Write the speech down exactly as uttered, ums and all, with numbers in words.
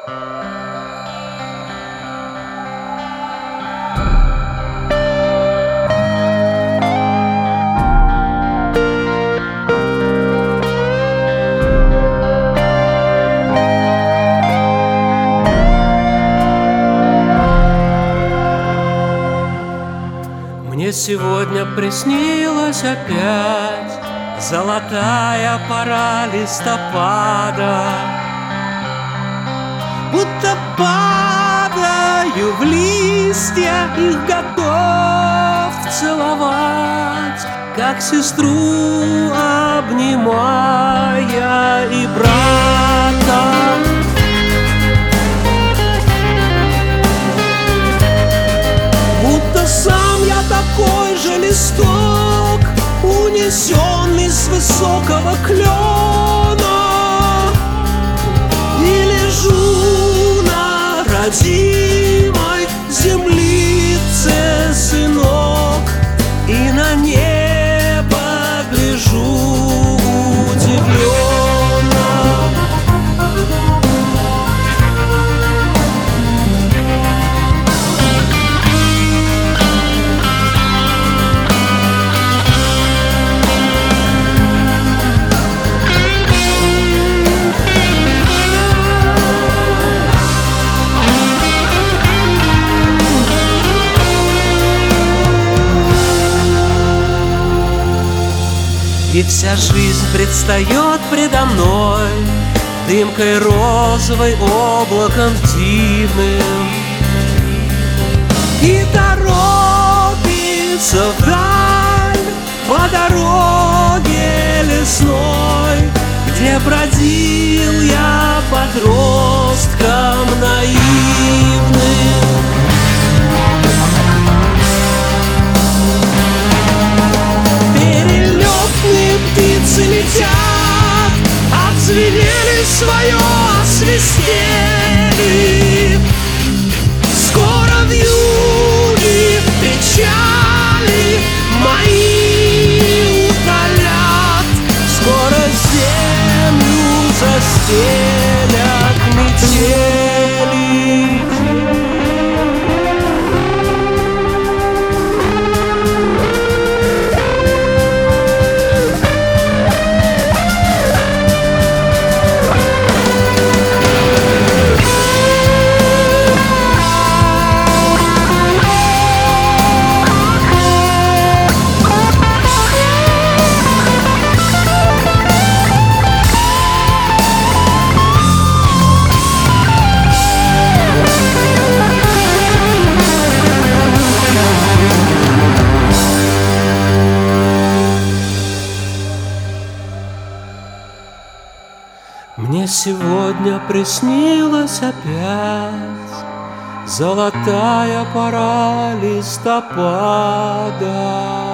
Мне сегодня приснилась опять золотая пора листопада, будто падаю в листья, их готов целовать, как сестру обнимая и брата. Будто сам я такой же листок, унесенный с высокого клена, и лежу на родимой землице, сынок, и на небо гляжу удивленно. И вся жизнь предстает предо мной дымкой розовой, облаком дивным, и торопится вдаль по дороге лесной, где бродил я подростком наивным. Птицы летят, отзвенели свое, освистели. Скоро вьюги печали мои утолят, скоро землю застелят метели. Мне сегодня приснилась опять золотая пора листопада.